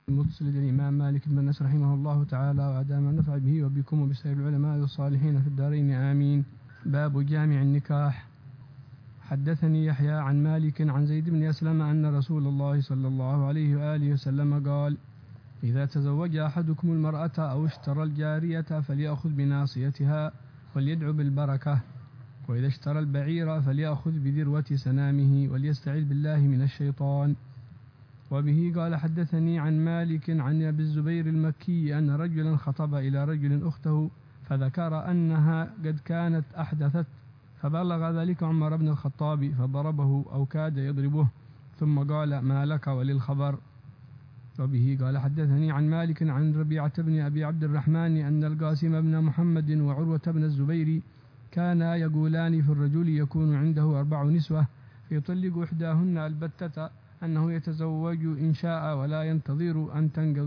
المتصل للإمام مالك بن أنس رحمه الله تعالى وأدام النفع به وبكم وبسائر العلماء والصالحين في الدارين آمين. باب جامع النكاح. حدثني يحيى عن مالك عن زيد بن أسلم أن رسول الله صلى الله عليه وآله وسلم قال: إذا تزوج أحدكم المرأة أو اشترى الجارية فليأخذ بناصيتها وليدعو بالبركة، وإذا اشترى البعير فليأخذ بذروة سنامه وليستعذ بالله من الشيطان. وبه قال حدثني عن مالك عن أبي الزبير المكي أن رجلا خطب إلى رجل أخته فذكر أنها قد كانت أحدثت، فبلغ ذلك عمر بن الخطاب فضربه أو كاد يضربه، ثم قال: ما لك وللخبر. وبه قال حدثني عن مالك عن ربيعة بن أبي عبد الرحمن أن القاسم بن محمد وعروة بن الزبير كانا يقولان في الرجل يكون عنده 4 نسوة فيطلق إحداهن البتة أنه يتزوج إن شاء ولا ينتظر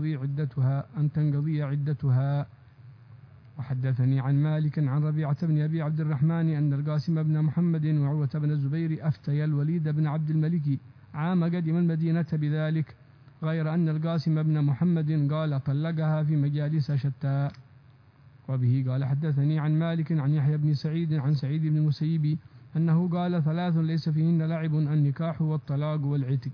أن تنقضي عدتها. وحدثني عن مالك عن ربيعة بن أبي عبد الرحمن أن القاسم بن محمد وعروة بن الزبير أفتيا الوليد بن عبد الملك عام قدم المدينة بذلك، غير أن القاسم بن محمد قال طلقها في مجالس شتى. وبه قال حدثني عن مالك عن يحيى بن سعيد عن سعيد بن المسيب أنه قال: 3 ليس فيهن لعب: النكاح والطلاق والعتق.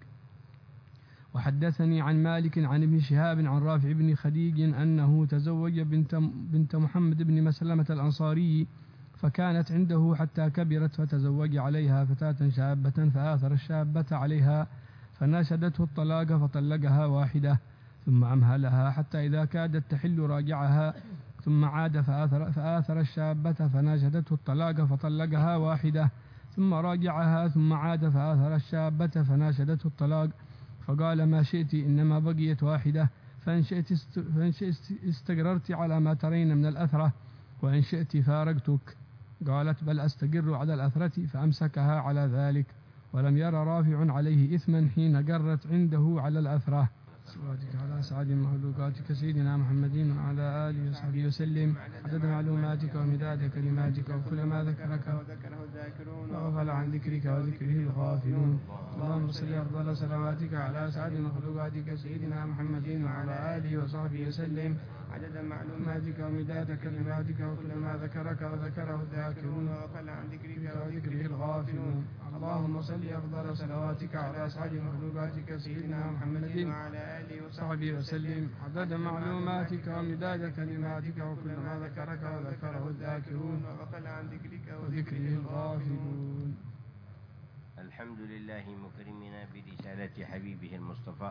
وحدثني عن مالك عن ابن شهاب عن رافع بن خديج أنه تزوج بنت محمد بن مسلمة الأنصاري فكانت عنده حتى كبرت، فتزوج عليها فتاة شابة فآثر الشابة عليها فناشدته الطلاق فطلقها واحدة، ثم أمهلها حتى إذا كادت تحل راجعها، ثم عاد فآثر الشابة فناشدته الطلاق فطلقها واحدة، ثم راجعها، ثم عاد فآثر الشابة فناشدته الطلاق، فقال: ما شئت إنما بقيت واحدة، فإن شئت استقررت على ما ترين من الأثرة، وإن شئت فارقتك. قالت: بل أستقر على الأثرة، فأمسكها على ذلك، ولم ير رافع عليه إثما حين قرت عنده على الأثرة. صلواتك على سعد مخلوقاتك سيدنا محمد وعلى آله وصحبه وسلم عدد معلوماتك ومداد كلماتك وكل ما ذكرك وذكره الذاكرون وغفل عن ذكرك وذكره الغافلون. اللهم صل أفضل صلواتك على سعد مخلوقاتك سيدنا محمد وعلى آله وصحبه وسلم عدد معلوماتك ومداد كلماتك وكل ما ذكرك وذكره الذاكرون وغفل عن ذكرك وذكره الغافلون. اللهم صل أفضل صلواتك على سعد مخلوقاتك سيدنا محمد وعلى آله وصحبه وسلم عدد معلوماتك ومداد كلماتك وكل ما ذكرك وذكره الذاكرون وغفل عن ذكرك وذكره الغافلون. الحمد لله مكرمنا برسالة حبيبه المصطفى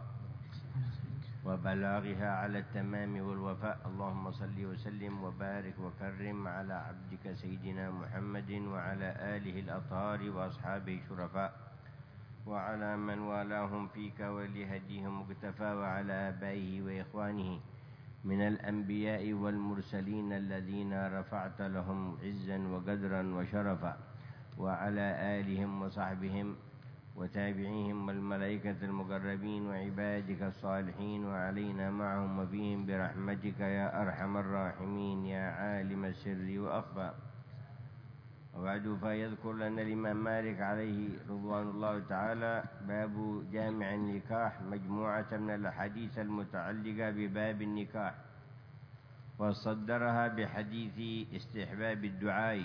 وبلاغها على التمام والوفاء. اللهم صل وسلم وبارك وكرم على عبدك سيدنا محمد وعلى آله الأطهار وأصحابه الشرفاء وعلى من والاهم فيك ولهديهم مقتفى وعلى آبائه وإخوانه من الأنبياء والمرسلين الذين رفعت لهم عزا وقدرا وشرفا، وعلى آلهم وصحبهم وتابعيهم والملائكة المقربين وعبادك الصالحين وعلينا معهم وفيهم برحمتك يا أرحم الراحمين يا عالم السر وأخفى. وبعد فيذكر لنا الإمام مالك عليه رضوان الله تعالى باب جامع النكاح مجموعة من الأحاديث المتعلقة بباب النكاح، وصدرها بحديث استحباب الدعاء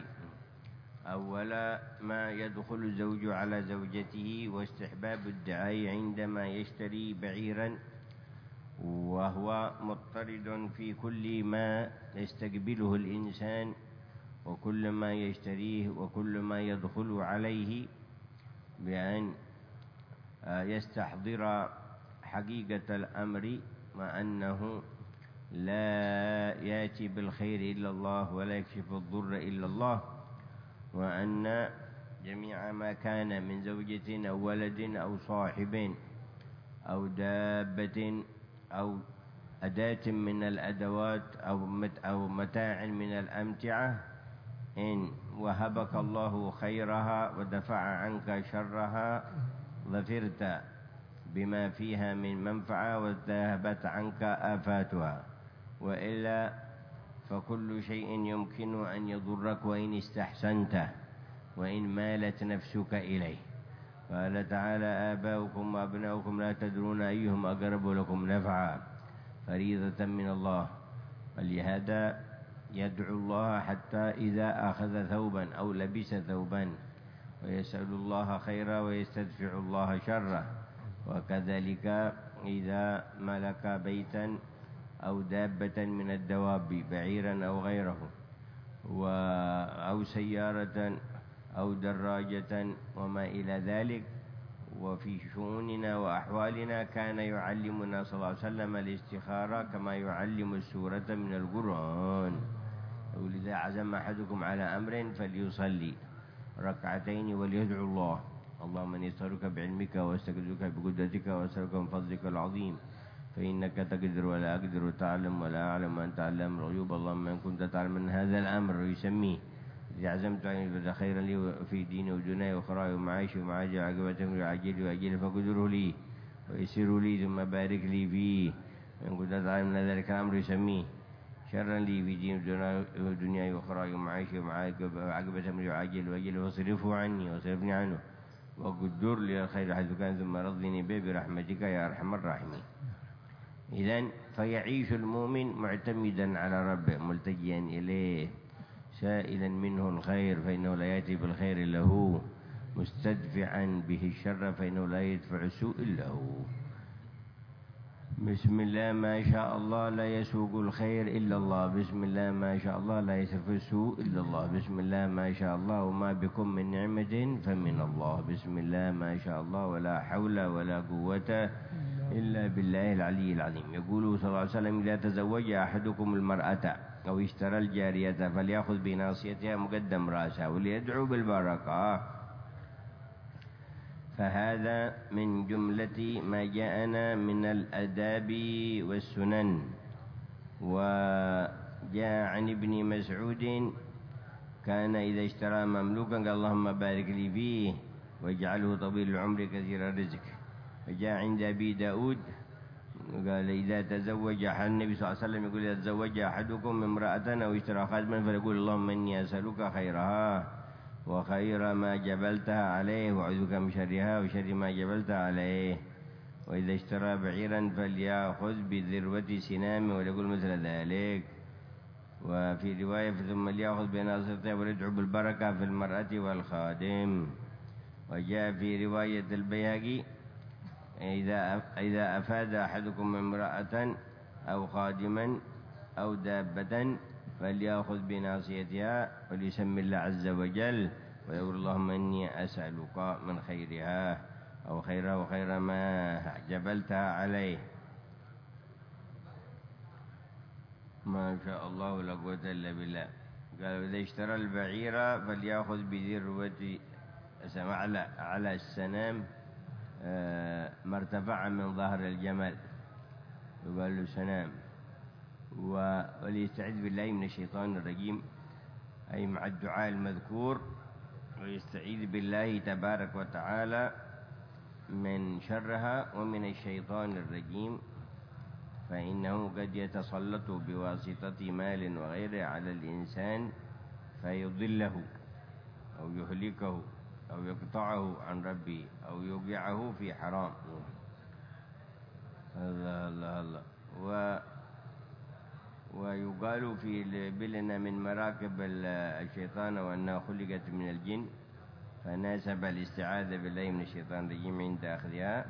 أول ما يدخل الزوج على زوجته، واستحباب الدعاء عندما يشتري بعيرا وهو مضطرد في كل ما يستقبله الإنسان وكل ما يشتريه وكل ما يدخل عليه، بأن يستحضر حقيقة الأمر مع أنه لا يأتي بالخير إلا الله ولا يكشف الضر إلا الله، وأن جميع ما كان من زوجة أو ولد أو صاحب أو دابة أو أداة من الأدوات أو متاع من الأمتعة، إن وهبك الله خيرها ودفع عنك شرها ظفرت بما فيها من منفعة وذهبت عنك آفاتها، وإلا فكل شيء يمكن أن يضرك وإن استحسنته وإن مالت نفسك إليه. قال تعالى آباؤكم وأبناؤكم لا تدرون أيهم أقرب لكم نفعا فريضة من الله. ولهذا يدعو الله حتى إذا أخذ ثوبا أو لبس ثوبا ويسأل الله خيرا ويستدفع الله شره. وكذلك إذا ملك بيتا أو دابة من الدواب بعيرا أو غيره أو سيارة أو دراجة وما إلى ذلك. وفي شؤوننا وأحوالنا كان يعلمنا صلى الله عليه وسلم الاستخارة كما يعلم السورة من القرآن. ولذا عزم أحدكم على أمر فليصلي ركعتين وليدعو الله اللهم إني أسألك بعلمك وأستغفرك بقدرتك وأسألك من فضلك العظيم فإنك تقدر ولا أقدر وتعلم ولا أعلم وأنت علام الغيوب. اللهم إن كنت تعلم من هذا الأمر يسميه إذا عزمت أن يبدأ خيرا لي في ديني ودنياي وأخراي ومعاشي ومعاجي وعاقبة عاجلي وأجلي فقدره لي ويسره لي ثم بارك لي فيه. إن كنت تعلم من ذلك الأمر يسميه شرا لي في ديني ودنياي وأخراي ومعاشي وعاقبة عاجلي وأجلي فاصرفه عني واصرفني عنه وقدر لي الخير حيث كان ثم رضني به برحمتك يا أرحم الراحمين. إذن فيعيش المؤمن معتمدا على ربه ملتجيا إليه سائلا منه الخير فإنه لا يأتي بالخير له مستدفعا به الشر فإنه لا يدفع السوء له. بسم الله ما شاء الله لا يسوق الخير إلا الله. بسم الله ما شاء الله لا يصرف السوء إلا الله. بسم الله ما شاء الله وما بكم من نعمة فمن الله. بسم الله ما شاء الله ولا حول ولا قوة إلا بالله العلي العظيم. يقول صلى الله عليه وسلم إذا تزوج أحدكم المرأة أو اشترى الجارية فليأخذ بناصيتها مقدم رأسها وليدعو بالبركة. فهذا من جملة ما جاءنا من الأداب والسنن. وجاء عن ابن مسعود كان إذا اشترى مملوكا قال اللهم بارك لي فيه واجعله طويل العمر كثير الرزق. وجاء عند أبي داود قال إذا تزوج النبي صلى الله عليه وسلم يقول إذا تزوج أحدكم امرأة أو اشترى خادما فليقول اللهم إني أسألك خيرها وخير ما جبلتها عليه وأعوذ بك من شرها وشر ما جبلتها عليه. وإذا اشترى بعيرا فليأخذ بذروة سنامه وليقول مثل ذلك. وفي رواية ثم ليأخذ بناصيته وليدعو بالبركة في المرأة والخادم. وجاء في رواية البيهقي إذا أفاد أحدكم امرأة أو خادما أو دابة فليأخذ بناصيتها وليسمي الله عز وجل ويقول اللهم إني أسألك من خيرها أو خيرها وخير ما جبلتها عليه. ما شاء الله لا قوة إلا بالله. قال إذا اشترى البعير فليأخذ بذروة على السنام ما ارتفع من ظهر الجمل يقال له سنام. وليستعذ بالله من الشيطان الرجيم أي مع الدعاء المذكور ويستعيذ بالله تبارك وتعالى من شرها ومن الشيطان الرجيم فإنه قد يتسلط بواسطة مال وغيره على الإنسان فيضله أو يهلكه أو يقطعه عن ربه أو يوقعه في حرام. الله الله الله. ويقال في البلنة من مراكب الشيطان وأنها خلقت من الجن فناسب الاستعاذة بالله من الشيطان الرجيم عند أخذها.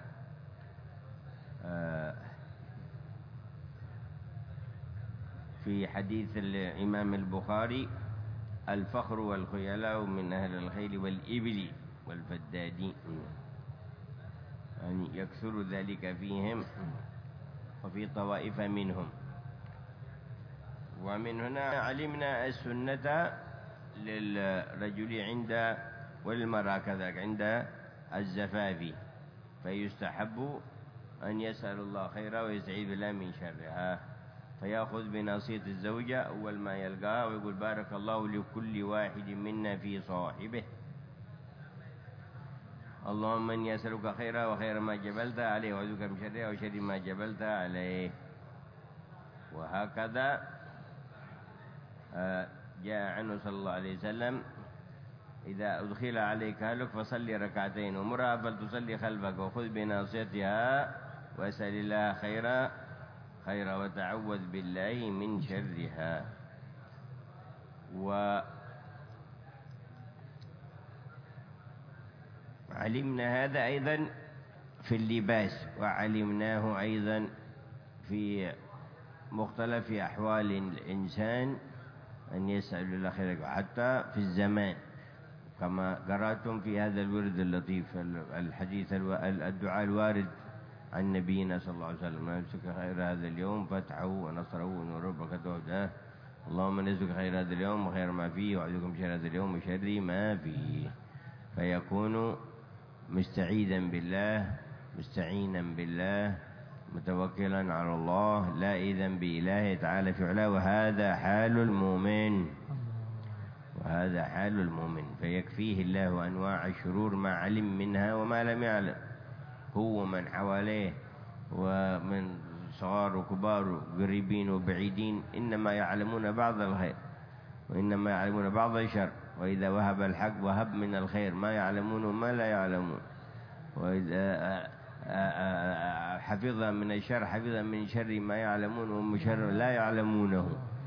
في حديث الإمام البخاري الفخر والخيلاء من أهل الخيل والإبل والفدادين يعني يكثر ذلك فيهم وفي طوائف منهم. ومن هنا علمنا السنة للرجل عند والمرأة كذلك عند الزفاف فيستحب أن يسأل الله خيرا ويستعيذ بالله من شرها فيأخذ بناصية الزوجة أول ما يلقاها ويقول بارك الله لكل واحد منا في صاحبه اللهم إني أسألك خيرا وخير ما جبلت عليه وأعوذ بك من شرها وشر ما جبلت عليه. وهكذا جاء عنه صلى الله عليه وسلم إذا أدخل عليك أهلك فصلي ركعتين ومرها فلتصلي خلفك وخذ بناصيتها واسأل الله خيرا وتعوذ بالله من شرها. وعلمنا هذا أيضا في اللباس، وعلمناه أيضا في مختلف أحوال الإنسان أن يسأل الله خيرا، حتى في الزمان كما قرأتم في هذا الورد اللطيف الحديث الدعاء الوارد عن نبينا صلى الله عليه وسلم: نسألك خير هذا اليوم فتحه ونصره ونور وبركته، اللهم نسألك خير هذا اليوم وخير ما فيه، وأعوذ بك من شر هذا اليوم وشر ما فيه. فيكون مستعيذا بالله، مستعينا بالله، متوكلا على الله، لا إذن بإله تعالى في علاه. وهذا حال المؤمن، فيكفيه الله أنواع الشرور ما علم منها وما لم يعلم، هو من حواليه ومن صغار وكبار قريبين وبعيدين إنما يعلمون بعض الخير وإنما يعلمون بعض الشر، وإذا وهب الحق وهب من الخير ما يعلمون ما لا يعلمون، وإذا حفظ من الشر حفظ من شر ما يعلمون وهم شر لا يعلمونه،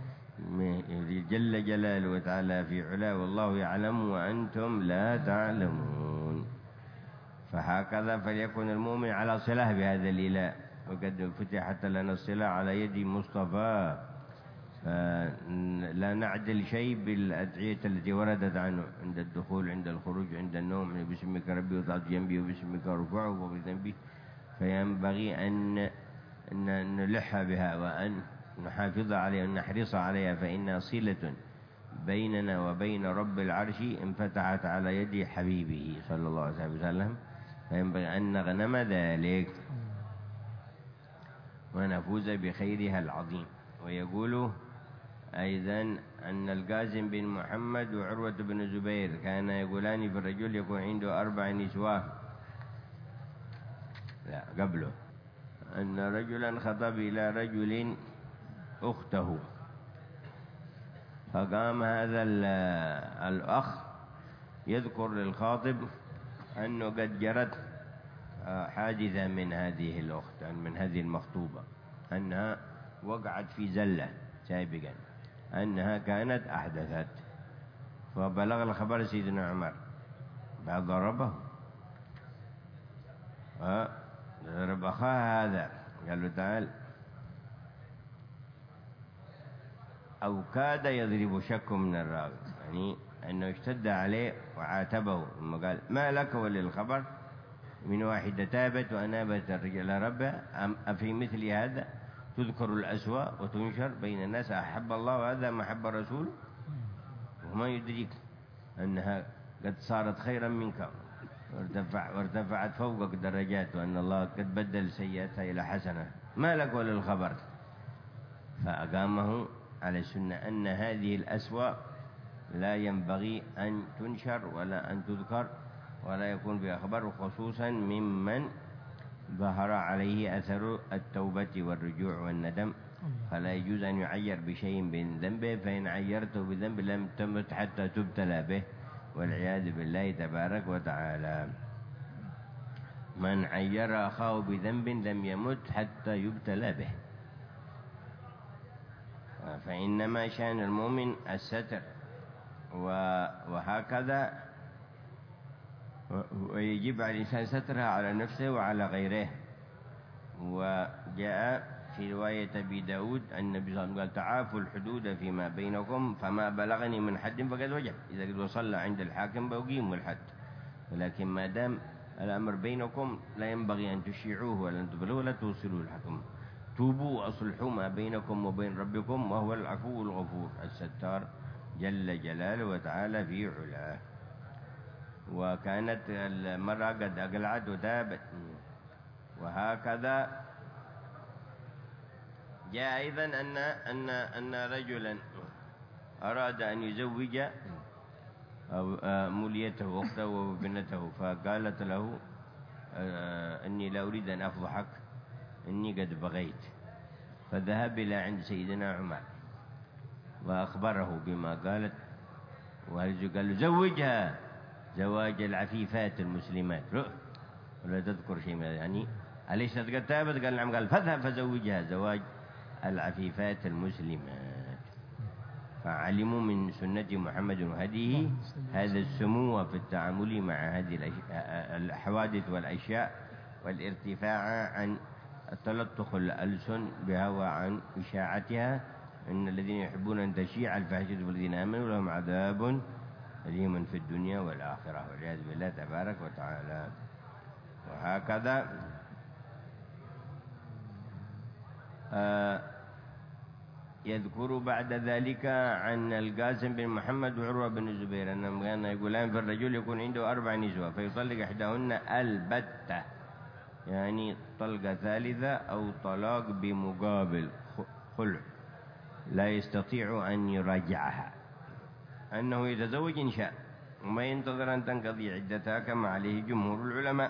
جل جلاله وتعالى في علاه، والله يعلم وأنتم لا تعلمون. فهكذا فليكن المؤمن على صلة بهذا الإله، وقد فتحت لنا الصلة على يد مصطفى، فلا نعدل شيء بالأدعية التي وردت عنه عند الدخول، عند الخروج، عند النوم: باسمك ربي وضعت جنبي وباسمك رفعه وبذنبي. فينبغي أن نلح بها وأن نحافظ عليها ونحرص عليها، فإنها صلة بيننا وبين رب العرش انفتحت على يد حبيبه صلى الله عليه وسلم، فينبغي أن نغنم ذلك ونفوز بخيرها العظيم. ويقول أيضا أن القاسم بن محمد وعروة بن زبير كان يقولان في الرجل يكون عنده 4 نسوة، لا قبله، أن رجلا خطب إلى رجل أخته، فقام هذا الأخ يذكر للخاطب أنه قد جرت حادثة من هذه الأخت، من هذه المخطوبة، أنها وقعت في زلة سابقا، أنها كانت أحدثت، فبلغ الخبر سيدنا عمر، فضربه ضرب أخاه هذا، قال له تعال، أو كاد يضرب شك من الراوي، يعني أنه اشتد عليه وعاتبه، ثم قال: ما لك وللخبر من واحدة تابت وأنابت الرجال ربها، أفي مثل هذا تذكر الأسوأ وتنشر بين الناس؟ أحب الله هذا ما أحب رسوله، وما يدريك أنها قد صارت خيرا منك وارتفعت فوقك درجات، وأن الله قد بدل سيئاتها إلى حسنة، ما لك وللخبر؟ فأقامه على السنة أن هذه الأسوأ لا ينبغي أن تنشر ولا أن تذكر ولا يكون بها خبر، خصوصا ممن ظهر عليه أثر التوبة والرجوع والندم، فلا يجوز أن يعير بشيء من ذنبه، فإن عيرته بذنب لم تمت حتى تبتلى به، والعياذ بالله تبارك وتعالى. من عير أخاه بذنب لم يمت حتى يبتلى به. فإنما شأن المؤمن الستر، وهكذا ويجب على الإنسان سترها على نفسه وعلى غيره. وجاء في رواية أبي داود أن النبي صلى الله عليه وسلم قال: تعافوا الحدود فيما بينكم، فما بلغني من حد فقد وجب، إذا قد وصل عند الحاكم فأقيموا الحد، ولكن ما دام الأمر بينكم لا ينبغي أن تشيعوه ولا أن تبلغوه ولا توصلوا الحكم. توبوا وأصلحوا ما بينكم وبين ربكم وهو العفو الغفور الستار جل جلاله وتعالى في علاه. وكانت المرأة قد أقلعت وتابت. وهكذا جاء أيضا أن رجلا أراد أن يزوج موليته أخته وبنته، فقالت له: إني لا أريد أن أفضحك، إني قد بغيت. فذهب إلى عند سيدنا عمر وأخبره بما قالت، قال زوجها زواج العفيفات المسلمات، ولا تذكر شيء يعني أليست قد تابت؟ قال نعم. قال فاذهب فزوجها زواج العفيفات المسلمات. فعلموا من سنة محمد وهديه هذا السمو في التعامل مع هذه الحوادث والأشياء، والارتفاع عن تلطخ الألسن بها وعن إشاعتها. إن الذين يحبون أن تشيع الفاحشة والذين آمنوا لهم عذاب أليم في الدنيا والآخرة، والعياذ بالله تبارك وتعالى. وهكذا يذكر بعد ذلك عن القاسم بن محمد وعروة بن الزبير أنهم كانوا يقولان في الرجل يكون عنده 4 نسوة فيطلق إحداهن البتة، يعني طلقة ثالثة أو طلاق بمقابل خلع، لا يستطيع أن يراجعها، أنه يتزوج إن شاء وما ينتظر أن تنقضي عدتها كما عليه جمهور العلماء،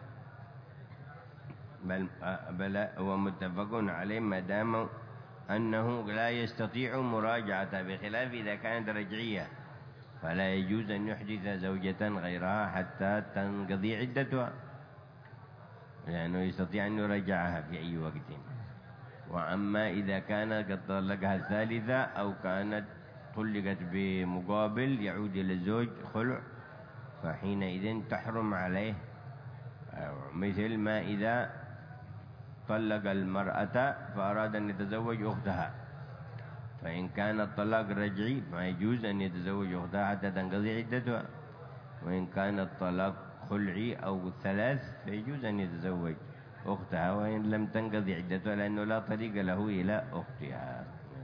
بل هو متفق عليه ما دام أنه لا يستطيع مراجعتها، بخلاف إذا كانت رجعية فلا يجوز أن يحدث زوجة غيرها حتى تنقضي عدتها، لأنه يستطيع أن يراجعها في أي وقت. وأما إذا كان قد طلقها الثالثة أو كانت طلقت بمقابل يعود إلى الزوج خلع، فحينئذ تحرم عليه، مثل ما إذا طلق المرأة فأراد أن يتزوج أختها، فإن كان الطلاق رجعي ما يجوز أن يتزوج أختها حتى تنقضي عدتها، وإن كان الطلاق خلعي أو 3 فيجوز أن يتزوج أختها وإن لم تنقضي عدتها، لأنه لا طريق له إلى أختها،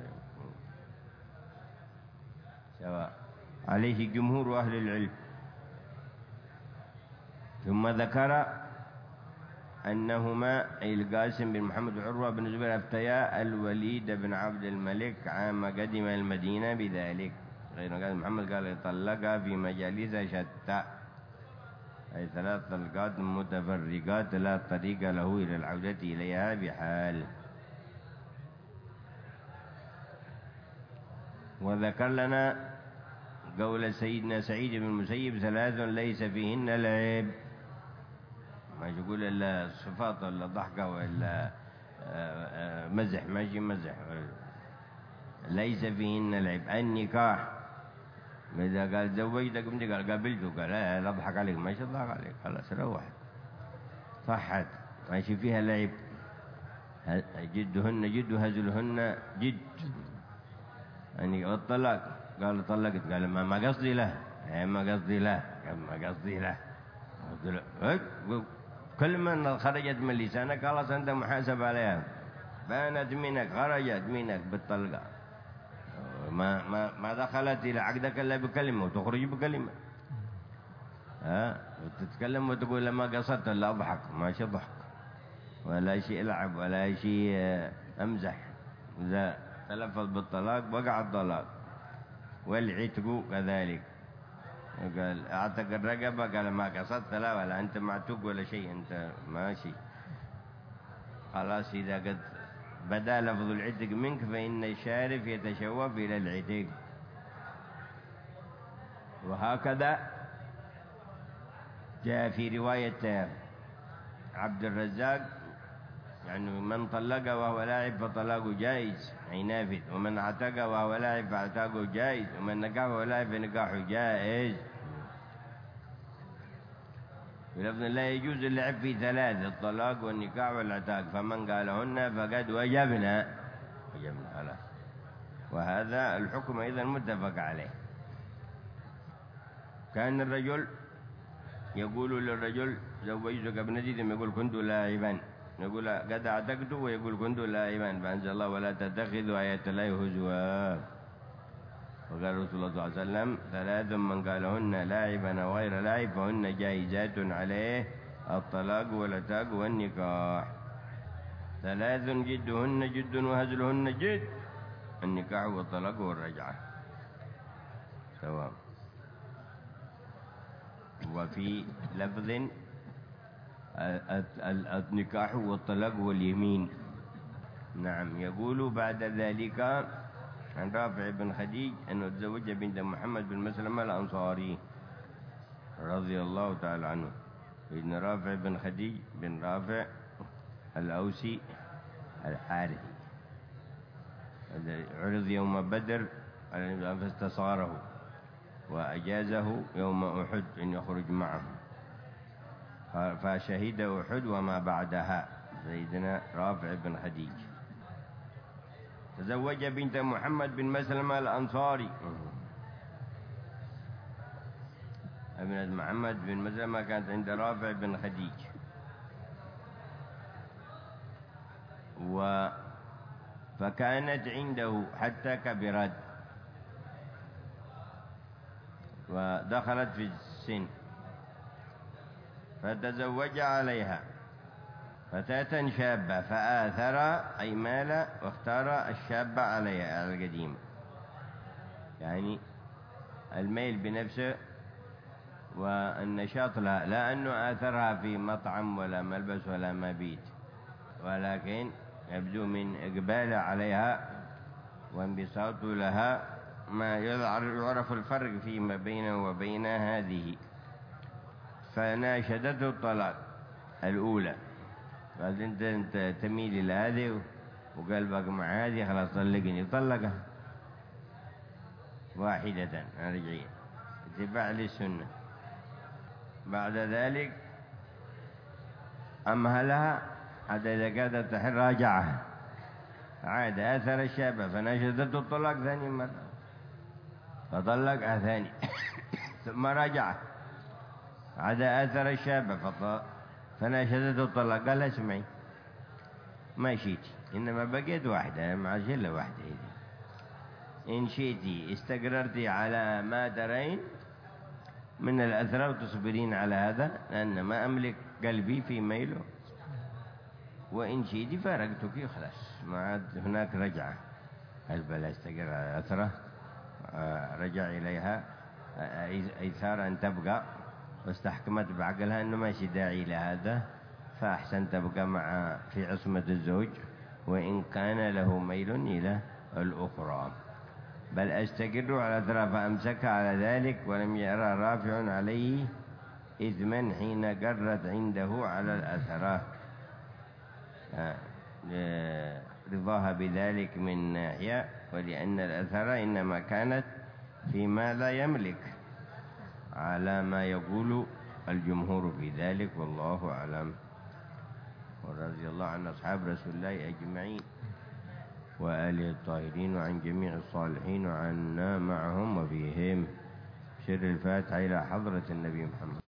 سواء عليه جمهور أهل العلم. ثم ذكر أنهما أي القاسم بن محمد وعروة بن الزبير أفتيا الوليد بن عبد الملك عام قدم المدينة بذلك، غير قال محمد قال طلقها في مجالس شتى، أي 3 طلقات متفرقات لا طريق له إلى العودة إليها بحال. وذكر لنا قول سيدنا سعيد بن المسيب 3 ليس فيهن العيب، ما يقول إلا صفات ولا ضحكة ولا مزح، ماشي مزح، ليس فيهن العيب. النكاح إذا قال زوجتك بنتي قال قابلته قال لا أضحك عليك، ماشي أضحك عليك، خلاص روح صحت، ماشي فيها العيب. جدهن جد وهزلهن جد. يعني الطلاق قال طلقت قال ما قصدي له، ما قصدي له، ما قصدي له، كل من خرجت من لسانك خلاص أنت محاسب عليها، بانت منك خرجت منك بالطلقة، ما دخلت إلى عقدك إلا بكلمة وتخرج بكلمة. وتتكلم وتقول لما قصدت إلا أضحك، ماشي ضحك ولا شيء ألعب ولا شيء أمزح. إذا تلفظ بالطلاق وقع الطلاق. والعتق كذلك، قال اعتق الرقبة قال ما قصدت لا ولا أنت معتوق ولا شيء، أنت ماشي خلاص. إذا قد بدا لفظ العتق منك فإن الشارف يتشوف إلى العتق. وهكذا جاء في رواية عبد الرزاق يعني من طلق وهو لاعب فطلاقه جائز أي نافذ، ومن اعتق وهو لاعب فاعتاقه جائز، ومن نكح وهو لاعب فنكاحه جائز. بلفظ لا يجوز اللعب في 3: الطلاق والنكاح والعتاق، فمن قالهن فقد وجبنا خلاص. وهذا الحكم أيضا متفق عليه. كان الرجل يقول للرجل زوجتك ابنتي، ثم يقول كنت لاعبا، يقول قد اعتقت ويقول كنت لاعبا، فأنزل الله ولا تتخذوا آيات الله هزوا. وقال رسول الله صلى الله عليه وسلم 3: من قالهن لاعبا أو غير لاعب فهن جائزات عليه: الطلاق والعتاق والنكاح. 3: جدهن جد وهزلهن جد، النكاح والطلاق والرجعة سواء. وفي لفظ النكاح والطلاق واليمين. نعم. يقول بعد ذلك عن رافع بن خديج أنه تزوج بنت محمد بن مسلمة الأنصاري رضي الله تعالى عنه. سيدنا رافع بن خديج بن رافع الأوسي الحارثي عرض يوم بدر فاستصاره وأجازه يوم أحد أن يخرج معه، فشهد أحد وما بعدها سيدنا رافع بن خديج. تزوج بنت محمد بن مسلمة الأنصاري. ابنة محمد بن مسلمة كانت عند رافع بن خديج، فكانت عنده حتى كبرت ودخلت في السن، فتزوج عليها فتاة شابة فآثر أي مال واختار الشابة عليها على القديم، يعني الميل بنفسه والنشاط لها، لا أنه آثرها في مطعم ولا ملبس ولا مبيت، ولكن يبدو من إقباله عليها وانبساط لها ما يعرف الفرق فيما بينه وبين هذه. فناشدته الطلاق الأولى، قالت أنت تميل إلى هذه وقلبك مع هذه، خلاص طلقني. طلقها واحدة رجعية اتباع للسنة. بعد ذلك أمهلها حتى إذا كادت تحل راجعها، عاد آثر الشابة فناشدته الطلاق ثاني مرة فطلقها ثاني ثم راجعها، عاد آثر الشابة فناشدته الطلاق، قال اسمعي ما شئتي، إنما بقيت واحدة مع شلة واحدة، إن شئتي استقررتي على ما ترين من الأثر وتصبرين على هذا لأن ما أملك قلبي في ميله، وإن شئتي فارقتك خلاص ما عاد هناك رجعة. هل بلا استقر على أثره رجع إليها أيثار أن تبقى، واستحكمت بعقلها أنه ماشي داعي لهذا، فأحسن تبقى مع في عصمة الزوج وإن كان له ميل إلى الأخرى، بل أستقر على أثرها. فأمسك على ذلك ولم يرى رافع عليه إثما حين قرت عنده على الأثرة، رضاها بذلك من ناحية، ولأن الأثرة إنما كانت فيما لا يملك على ما يقول الجمهور في ذلك، والله أعلم. ورضي الله عن أصحاب رسول الله أجمعين وآله الطاهرين وعن جميع الصالحين وعنا معهم وفيهم. سر الفاتحة إلى حضرة النبي محمد.